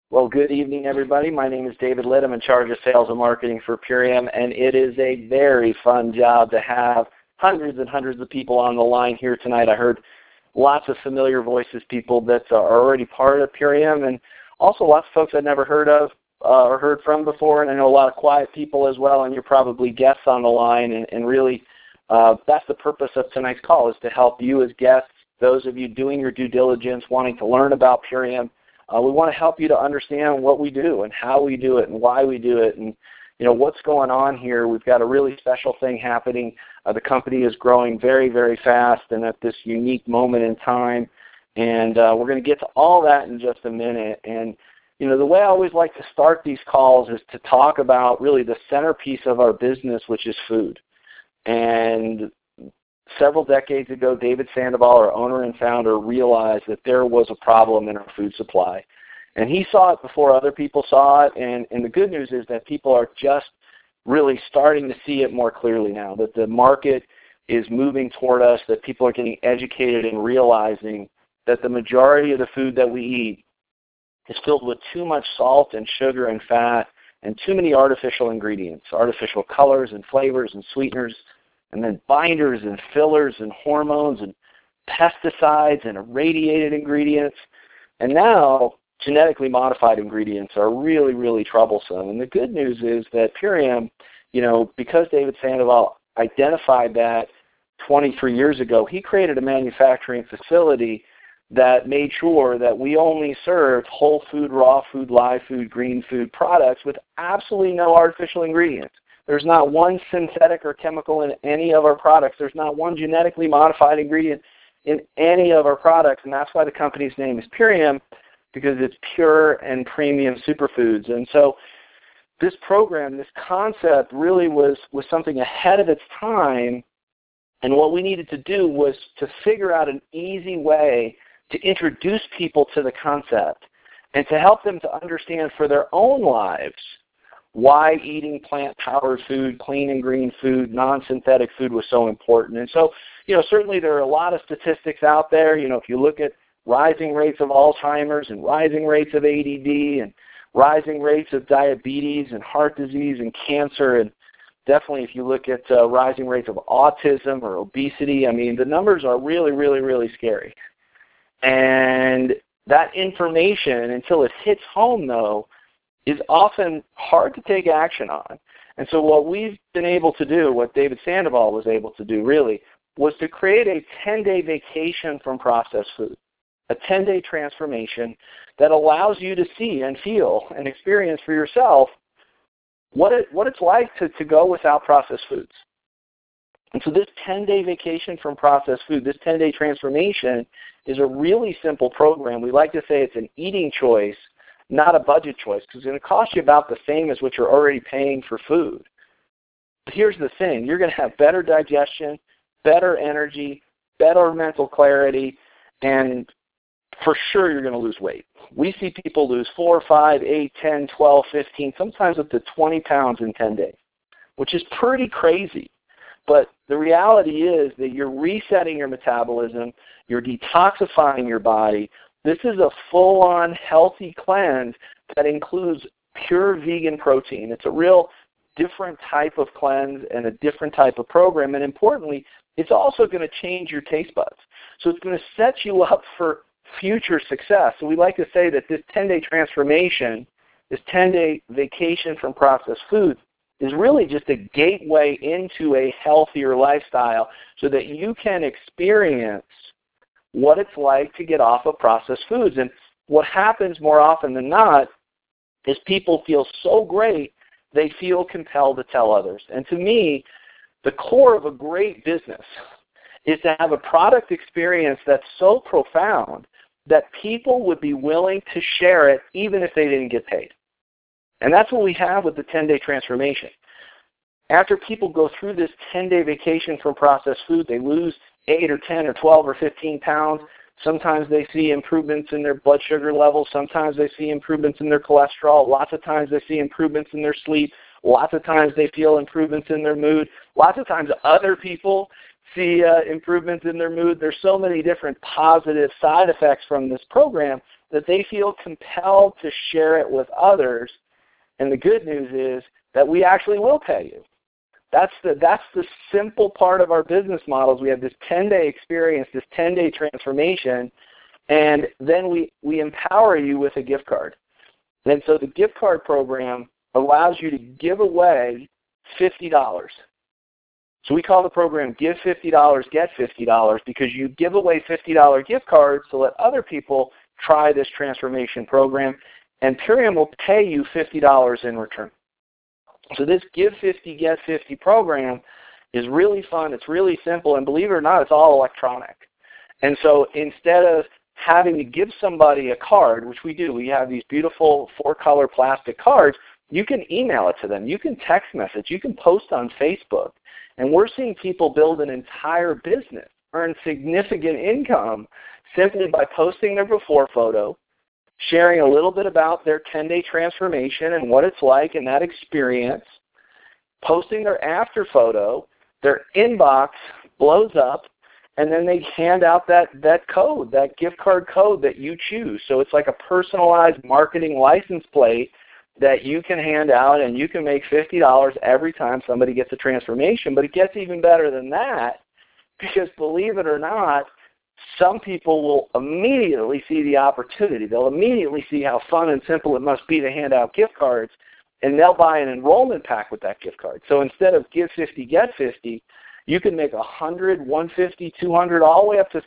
Well, good evening, everybody. My name is David Litt. I'm in charge of sales and marketing for Purium, and it is a very fun job to have hundreds and hundreds of people on the line here tonight. I heard lots of familiar voices, people that are already part of Purium, and also lots of folks I'd never heard of or heard from before, and I know a lot of quiet people as well, and you're probably guests on the line, and really that's the purpose of tonight's call, is to help you as guests, those of you doing your due diligence, wanting to learn about Purium. We want to help you to understand what we do and how we do it and why we do it and, you know, what's going on here. We've got a really special thing happening. The company is growing very, very fast and at this unique moment in time. And we're going to get to all that in just a minute. And, you know, the way I always like to start these calls is to talk about really the centerpiece of our business, which is food. And several decades ago, David Sandoval, our owner and founder, realized that there was a problem in our food supply. And he saw it before other people saw it, and the good news is that people are just really starting to see it more clearly now, that the market is moving toward us, that people are getting educated and realizing that the majority of the food that we eat is filled with too much salt and sugar and fat and too many artificial ingredients, artificial colors and flavors and sweeteners, and then binders and fillers and hormones and pesticides and irradiated ingredients. And now genetically modified ingredients are really, really troublesome. And the good news is that Purium, you know, because David Sandoval identified that 23 years ago, he created a manufacturing facility that made sure that we only served whole food, raw food, live food, green food products with absolutely no artificial ingredients. There's not one synthetic or chemical in any of our products. There's not one genetically modified ingredient in any of our products, and that's why the company's name is Purium, because it's pure and premium superfoods. And so this program, this concept really was something ahead of its time, and what we needed to do was to figure out an easy way to introduce people to the concept and to help them to understand for their own lives why eating plant-powered food, clean and green food, non-synthetic food was so important. And so, you know, certainly there are a lot of statistics out there. You know, if you look at rising rates of Alzheimer's and rising rates of ADD and rising rates of diabetes and heart disease and cancer, and definitely if you look at rising rates of autism or obesity, I mean, the numbers are really, really, really scary. And that information, until it hits home, though, is often hard to take action on. And so what we've been able to do, what David Sandoval was able to do really, was to create a 10-day vacation from processed food, a 10-day transformation that allows you to see and feel and experience for yourself what it's like to go without processed foods. And so this 10-day vacation from processed food, this 10-day transformation is a really simple program. We like to say it's an eating choice, not a budget choice, because it's going to cost you about the same as what you're already paying for food. But here's the thing. You're going to have better digestion, better energy, better mental clarity, and for sure you're going to lose weight. We see people lose 4, 5, 8, 10, 12, 15, sometimes up to 20 pounds in 10 days, which is pretty crazy. But the reality is that you're resetting your metabolism, you're detoxifying your body. This is a full-on healthy cleanse that includes pure vegan protein. It's a real different type of cleanse and a different type of program. And importantly, it's also going to change your taste buds. So it's going to set you up for future success. So we like to say that this 10-day transformation, this 10-day vacation from processed foods, is really just a gateway into a healthier lifestyle so that you can experience what it's like to get off of processed foods. And what happens more often than not is people feel so great, they feel compelled to tell others. And to me, the core of a great business is to have a product experience that's so profound that people would be willing to share it even if they didn't get paid. And that's what we have with the 10-day transformation. After people go through this 10-day vacation from processed food, they lose 8 or 10 or 12 or 15 pounds. Sometimes they see improvements in their blood sugar levels. Sometimes they see improvements in their cholesterol. Lots of times they see improvements in their sleep. Lots of times they feel improvements in their mood. Lots of times other people see improvements in their mood. There's so many different positive side effects from this program that they feel compelled to share it with others. And the good news is that we actually will pay you. That's the simple part of our business models. We have this 10-day experience, this 10-day transformation, and then we empower you with a gift card. And so the gift card program allows you to give away $50. So we call the program Give $50, Get $50 because you give away $50 gift cards to let other people try this transformation program, and Purium will pay you $50 in return. So this Give 50, Get 50 program is really fun. It's really simple, and believe it or not, it's all electronic. And so instead of having to give somebody a card, which we do, we have these beautiful 4-color plastic cards, you can email it to them. You can text message. You can post on Facebook. And we're seeing people build an entire business, earn significant income simply by posting their before photo, sharing a little bit about their 10-day transformation and what it's like in that experience, posting their after photo, their inbox blows up, and then they hand out that code, that gift card code that you choose. So it's like a personalized marketing license plate that you can hand out, and you can make $50 every time somebody gets a transformation. But it gets even better than that because, believe it or not, some people will immediately see the opportunity. They'll immediately see how fun and simple it must be to hand out gift cards, and they'll buy an enrollment pack with that gift card. So instead of Give 50, Get 50, you can make $100, $150, $200, all the way up to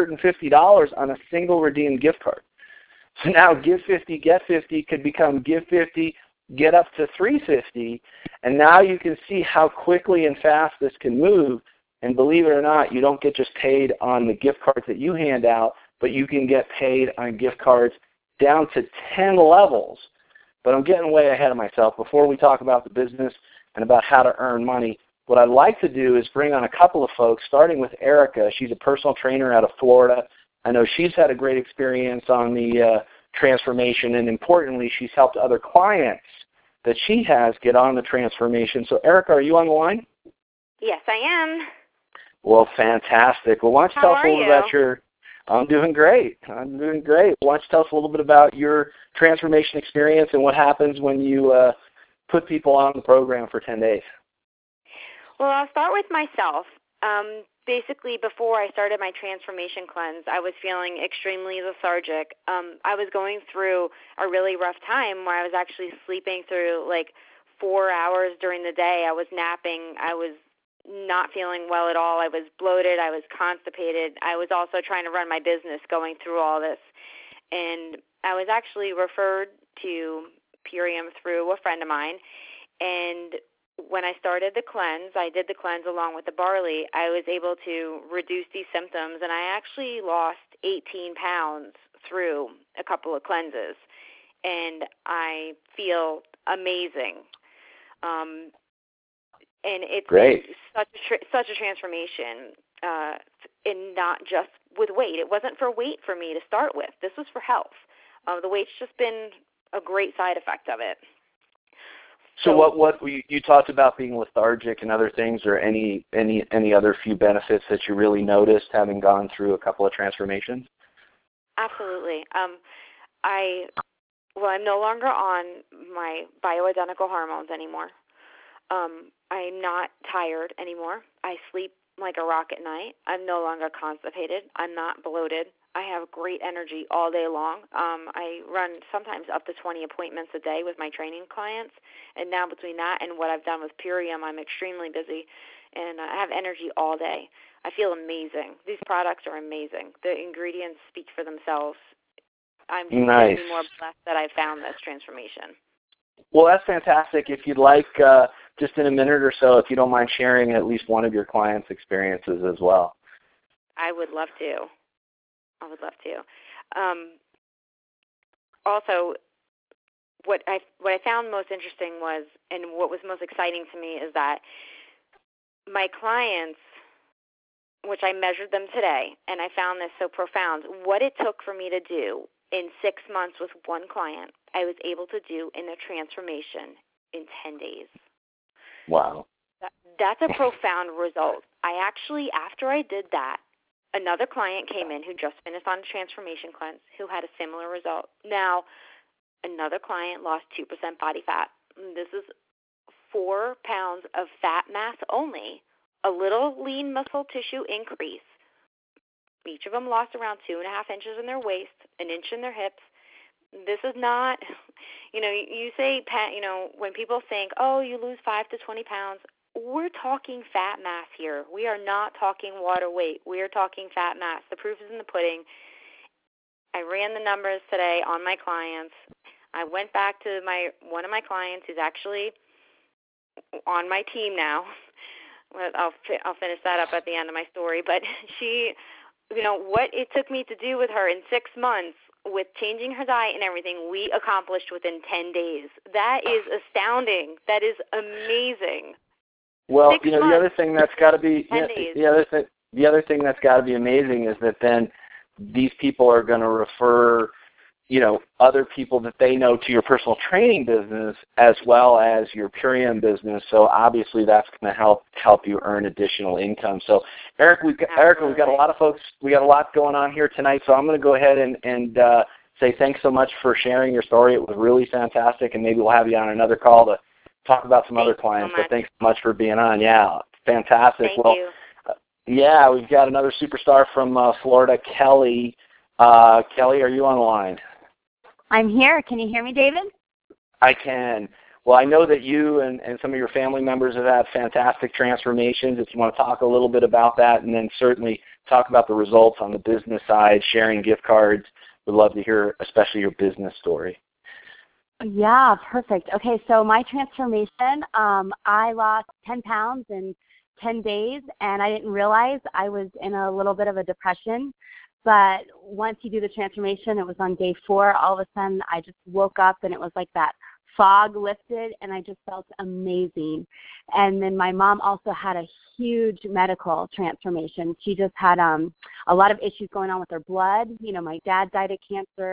$350 on a single redeemed gift card. So now Give 50, Get 50 could become Give 50, Get up to $350, and now you can see how quickly and fast this can move. And believe it or not, you don't get just paid on the gift cards that you hand out, but you can get paid on gift cards down to 10 levels. But I'm getting way ahead of myself. Before we talk about the business and about how to earn money, what I'd like to do is bring on a couple of folks, starting with Erica. She's a personal trainer out of Florida. I know she's had a great experience on the transformation, and importantly, she's helped other clients that she has get on the transformation. So, Erica, are you on the line? Yes, I am. Well, fantastic. Well, why don't you tell us a little bit about your... I'm doing great. Why don't you tell us a little bit about your transformation experience and what happens when you put people on the program for 10 days? Well, I'll start with myself. Basically, before I started my transformation cleanse, I was feeling extremely lethargic. I was going through a really rough time where I was actually sleeping through like 4 hours during the day. I was napping. I was not feeling well at all. I was bloated. I was constipated. I was also trying to run my business going through all this. And I was actually referred to Purium through a friend of mine. And when I started the cleanse, I did the cleanse along with the barley, I was able to reduce these symptoms, and I actually lost 18 pounds through a couple of cleanses, and I feel amazing. And it's great. Such a transformation, and not just with weight. It wasn't for weight for me to start with. This was for health. The weight's just been a great side effect of it. So what you talked about being lethargic and other things, or any other few benefits that you really noticed having gone through a couple of transformations? Absolutely. I'm no longer on my bioidentical hormones anymore. I'm not tired anymore. I sleep like a rock at night. I'm no longer constipated. I'm not bloated. I have great energy all day long. I run sometimes up to 20 appointments a day with my training clients, and now between that and what I've done with Purium, I'm extremely busy, and I have energy all day. I feel amazing. These products are amazing. The ingredients speak for themselves. I'm just nice. Really more blessed that I found this transformation. Well, that's fantastic. If you'd like, just in a minute or so, if you don't mind sharing at least one of your clients' experiences as well. I would love to. Also, what I found most interesting was, and what was most exciting to me, is that my clients, which I measured them today, and I found this so profound, what it took for me to do in 6 months with one client, I was able to do in a transformation in 10 days. Wow. That's a profound result. I actually, after I did that, another client came in who just finished on a transformation cleanse who had a similar result. Now, another client lost 2% body fat. This is 4 pounds of fat mass only, a little lean muscle tissue increase. Each of them lost around 2.5 inches in their waist, an inch in their hips. This is not, you say, when people think, oh, you lose 5 to 20 pounds, we're talking fat mass here. We are not talking water weight. We are talking fat mass. The proof is in the pudding. I ran the numbers today on my clients. I went back to one of my clients who's actually on my team now. I'll finish that up at the end of my story. But she, what it took me to do with her in 6 months with changing her diet and everything, we accomplished within 10 days. That is astounding. That is amazing. Well, the other thing that's got to be the other thing that's got to be amazing is that then these people are going to refer, other people that they know to your personal training business as well as your Purium business. So obviously that's going to help you earn additional income. So Erica, we've got a lot of folks. We got a lot going on here tonight. So I'm going to go ahead and say thanks so much for sharing your story. It was really fantastic, and maybe we'll have you on another call to talk about some other clients. So thanks so much for being on. Yeah, fantastic. Thank you. Yeah, we've got another superstar from Florida, Kelly. Kelly, are you on the line? I'm here. Can you hear me, David? I can. Well, I know that you and some of your family members have had fantastic transformations. If you want to talk a little bit about that, and then certainly talk about the results on the business side, sharing gift cards, we'd love to hear especially your business story. Yeah, perfect. Okay, so my transformation, I lost 10 pounds in 10 days, and I didn't realize I was in a little bit of a depression. But once you do the transformation, it was on day 4, all of a sudden I just woke up and it was like that fog lifted and I just felt amazing. And then my mom also had a huge medical transformation. She just had a lot of issues going on with her blood. My dad died of cancer.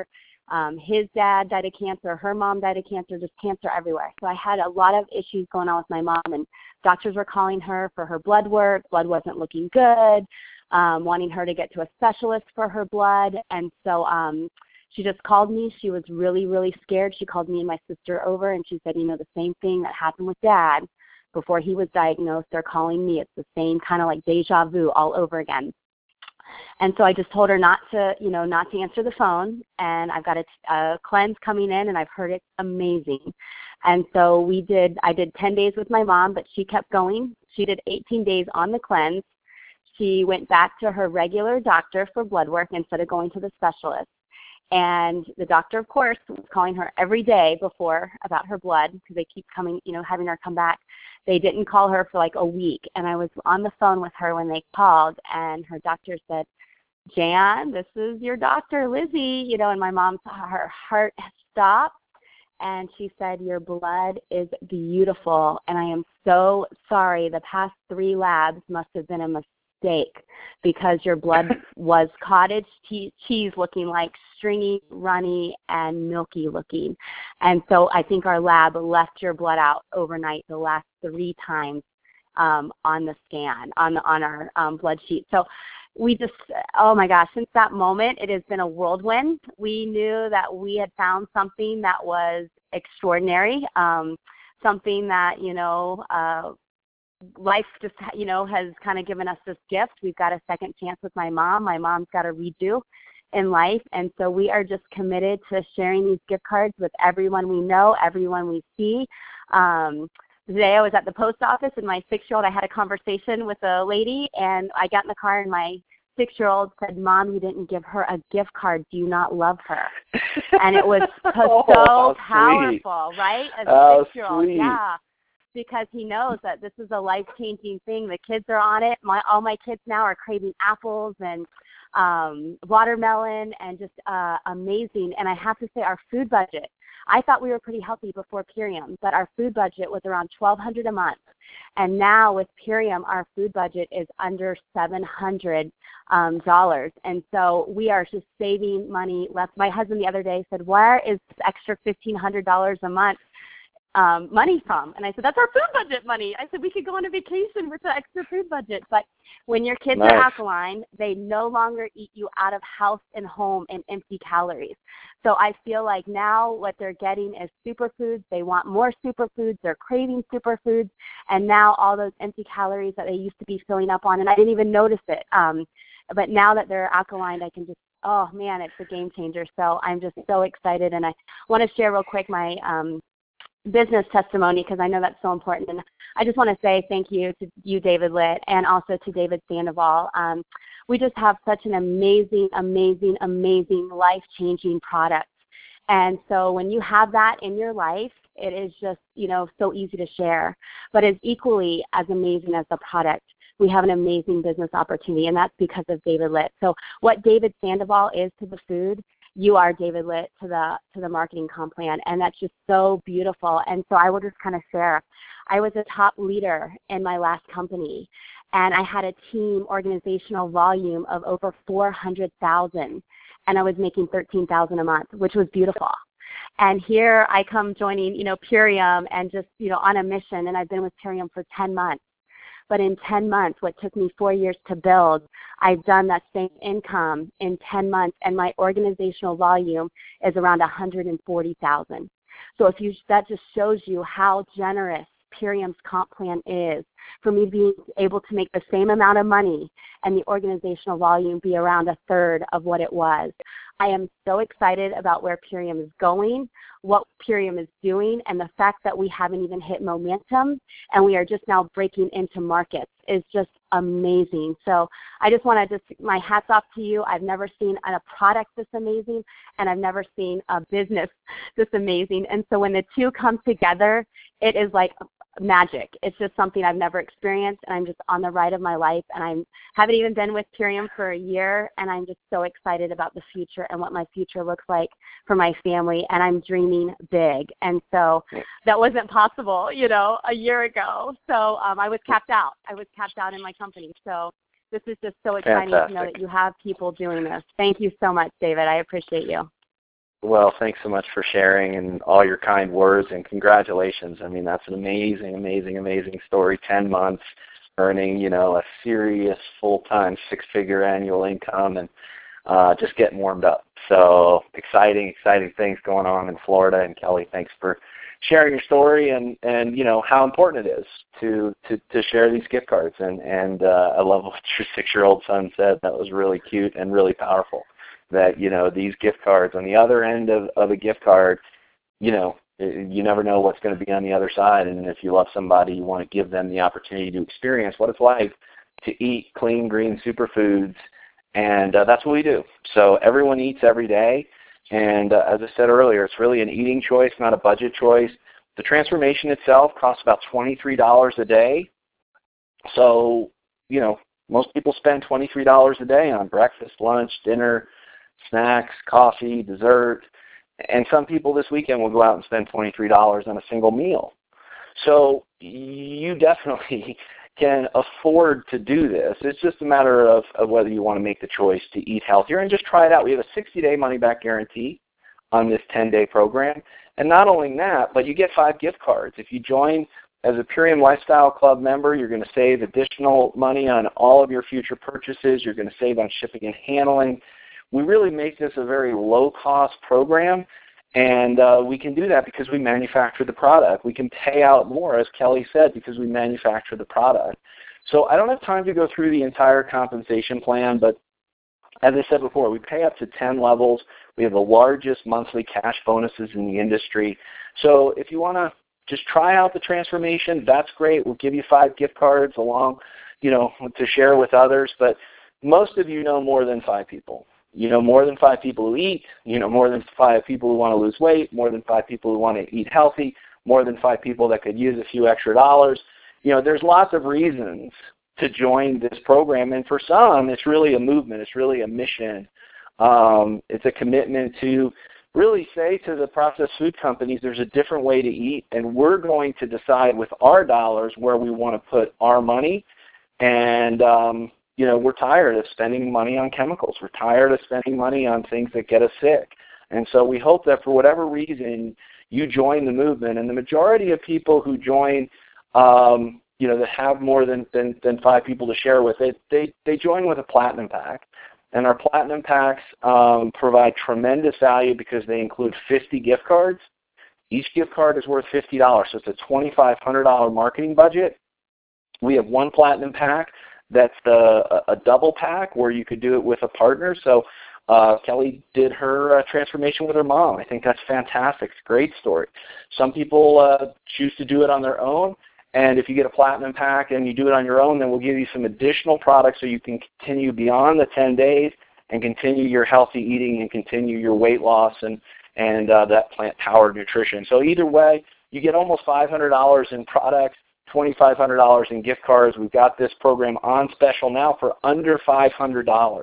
His dad died of cancer. Her mom died of cancer, just cancer everywhere. So I had a lot of issues going on with my mom, and doctors were calling her for her blood work. Blood wasn't looking good. Wanting her to get to a specialist for her blood. And so she just called me. She was really, really scared. She called me and my sister over, and she said, the same thing that happened with Dad before he was diagnosed, they're calling me. It's the same kind of like deja vu all over again. And so I just told her not to answer the phone, and I've got a cleanse coming in, and I've heard it's amazing. And so I did 10 days with my mom, but she kept going. She did 18 days on the cleanse. She went back to her regular doctor for blood work instead of going to the specialist. And the doctor, of course, was calling her every day before about her blood because they keep coming, having her come back. They didn't call her for like a week. And I was on the phone with her when they called, and her doctor said, Jan, this is your doctor, Lizzie, and my mom saw her heart stopped. And she said, your blood is beautiful, and I am so sorry. The past 3 labs must have been a mistake because your blood was cottage cheese looking, like stringy, runny, and milky looking. And so I think our lab left your blood out overnight the last 3 times on the scan, on our blood sheet. So we just, oh my gosh, since that moment, it has been a whirlwind. We knew that we had found something that was extraordinary, something that, life just, has kind of given us this gift. We've got a second chance with my mom. My mom's got a redo in life. And so we are just committed to sharing these gift cards with everyone we know, everyone we see. Today I was at the post office, and my 6-year-old, I had a conversation with a lady, and I got in the car, and my 6-year-old said, Mom, you didn't give her a gift card. Do you not love her? And it was so powerful, right? As a 6-year-old, yeah, because he knows that this is a life-changing thing. The kids are on it. All my kids now are craving apples and watermelon and just amazing. And I have to say our food budget, I thought we were pretty healthy before Purium, but our food budget was around $1,200 a month. And now with Purium, our food budget is under $700. And so we are just saving money left. My husband the other day said, where is this extra $1,500 a month money from? And I said, that's our food budget money. I said, we could go on a vacation with the extra food budget. But when your kids are alkaline, they no longer eat you out of house and home in empty calories. So I feel like now what they're getting is superfoods. They want more superfoods. They're craving superfoods. And now all those empty calories that they used to be filling up on, and I didn't even notice it. But now that they're alkaline, I can just, oh, man, it's a game changer. So I'm just so excited. And I want to share real quick my business testimony because I know that's so important. And I just want to say thank you to you, David Litt, and also to David Sandoval. We just have such an amazing, amazing, amazing life-changing product. And so when you have that in your life, it is just, so easy to share. But it's equally as amazing as the product. We have an amazing business opportunity, and that's because of David Litt. So what David Sandoval is to the food, you are David Litt to the marketing comp plan, and that's just so beautiful. And so I will just kind of share. I was a top leader in my last company, and I had a team organizational volume of over 400,000, and I was making $13,000 a month, which was beautiful. And here I come joining, Purium and just, on a mission, and I've been with Purium for 10 months. But in 10 months, what took me 4 years to build, I've done that same income in 10 months, and my organizational volume is around 140,000. So that just shows you how generous Purium's comp plan is for me being able to make the same amount of money and the organizational volume be around a third of what it was. I am so excited about where Purium is going, what Purium is doing, and the fact that we haven't even hit momentum and we are just now breaking into markets is just amazing. So I just want to my hats off to you. I've never seen a product this amazing, and I've never seen a business this amazing. And so when the two come together, it is like magic. It's just something I've never experienced, and I'm just on the ride of my life, and I haven't even been with Purium for a year, and I'm just so excited about the future and what my future looks like for my family, and I'm dreaming big. And so that wasn't possible, a year ago. So I was capped out. I was capped out in my company. So this is just so exciting to know that you have people doing this. Thank you so much, David. I appreciate you. Well, thanks so much for sharing and all your kind words, and congratulations. I mean, that's an amazing, amazing, amazing story. 10 months earning, a serious full-time six-figure annual income, and just getting warmed up. So exciting, exciting things going on in Florida. And Kelly, thanks for sharing your story and how important it is to share these gift cards. And I love what your 6-year-old son said. That was really cute and really powerful. That, these gift cards, on the other end of a gift card, you never know what's going to be on the other side. And if you love somebody, you want to give them the opportunity to experience what it's like to eat clean, green superfoods. And that's what we do. So everyone eats every day. And as I said earlier, it's really an eating choice, not a budget choice. The transformation itself costs about $23 a day. So, most people spend $23 a day on breakfast, lunch, dinner, snacks, coffee, dessert, and some people this weekend will go out and spend $23 on a single meal. So you definitely can afford to do this. It's just a matter of whether you want to make the choice to eat healthier and just try it out. We have a 60-day money-back guarantee on this 10-day program. And not only that, but you get 5 gift cards. If you join as a Purium Lifestyle Club member, you're going to save additional money on all of your future purchases. You're going to save on shipping and handling. We really make this a very low-cost program, and we can do that because we manufacture the product. We can pay out more, as Kelly said, because we manufacture the product. So I don't have time to go through the entire compensation plan, but as I said before, we pay up to 10 levels. We have the largest monthly cash bonuses in the industry. So if you want to just try out the transformation, that's great. We'll give you 5 gift cards along, to share with others, but most of you know more than 5 people. You know more than 5 people who eat, more than 5 people who want to lose weight, more than 5 people who want to eat healthy, more than 5 people that could use a few extra dollars. There's lots of reasons to join this program, and for some, it's really a movement. It's really a mission. It's a commitment to really say to the processed food companies, there's a different way to eat, and we're going to decide with our dollars where we want to put our money. And we're tired of spending money on chemicals. We're tired of spending money on things that get us sick. And so we hope that for whatever reason you join the movement. And the majority of people who join, that have more than 5 people to share with, they join with a platinum pack. And our platinum packs provide tremendous value because they include 50 gift cards. Each gift card is worth $50, so it's a $2,500 marketing budget. We have one platinum pack that's a double pack where you could do it with a partner. So Kelly did her transformation with her mom. I think that's fantastic. It's a great story. Some people choose to do it on their own. And if you get a platinum pack and you do it on your own, then we'll give you some additional products so you can continue beyond the 10 days and continue your healthy eating and continue your weight loss and that plant-powered nutrition. So either way, you get almost $500 in products, $2,500 in gift cards. We've got this program on special now for under $500.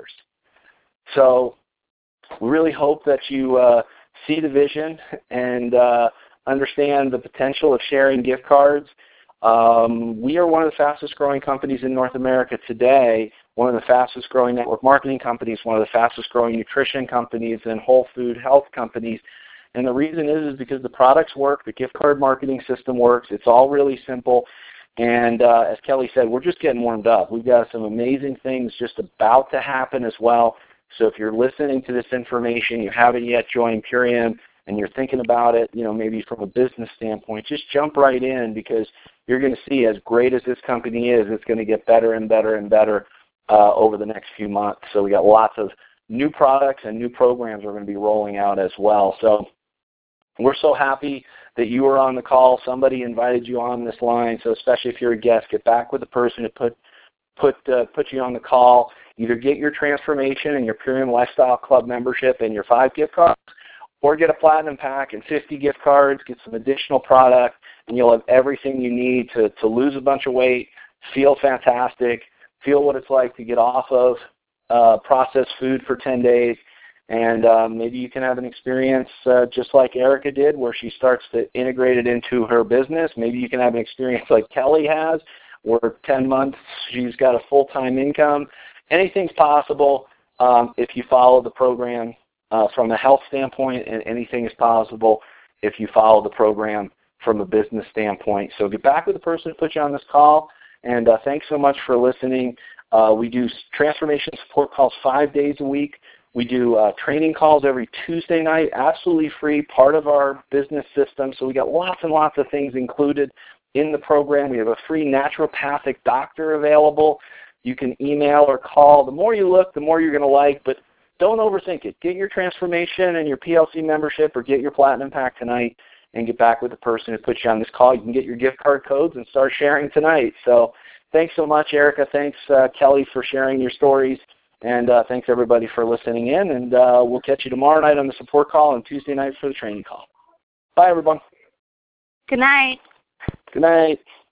So we really hope that you see the vision and understand the potential of sharing gift cards. We are one of the fastest growing companies in North America today, one of the fastest growing network marketing companies, one of the fastest growing nutrition companies and whole food health companies. And the reason is because the products work, the gift card marketing system works, it's all really simple. And as Kelly said, we're just getting warmed up. We've got some amazing things just about to happen as well. So if you're listening to this information, you haven't yet joined Purium, and you're thinking about it, maybe from a business standpoint, just jump right in because you're going to see as great as this company is, it's going to get better and better and better over the next few months. So we got lots of new products and new programs we're going to be rolling out as well. So we're so happy that you were on the call. Somebody invited you on this line. So especially if you're a guest, get back with the person who put you on the call. Either get your transformation and your Purium Lifestyle Club membership and your 5 gift cards, or get a platinum pack and 50 gift cards, get some additional product, and you'll have everything you need to lose a bunch of weight, feel fantastic, feel what it's like to get off of processed food for 10 days, and maybe you can have an experience just like Erica did where she starts to integrate it into her business. Maybe you can have an experience like Kelly has where 10 months she's got a full-time income. Anything's possible if you follow the program from a health standpoint, and anything is possible if you follow the program from a business standpoint. So get back with the person who put you on this call, and thanks so much for listening. We do transformation support calls 5 days a week. We do training calls every Tuesday night, absolutely free, part of our business system. So we got lots and lots of things included in the program. We have a free naturopathic doctor available. You can email or call. The more you look, the more you're going to like, but don't overthink it. Get your transformation and your PLC membership or get your platinum pack tonight and get back with the person who put you on this call. You can get your gift card codes and start sharing tonight. So thanks so much, Erica. Thanks, Kelly, for sharing your stories. And thanks, everybody, for listening in. And we'll catch you tomorrow night on the support call and Tuesday night for the training call. Bye, everyone. Good night. Good night.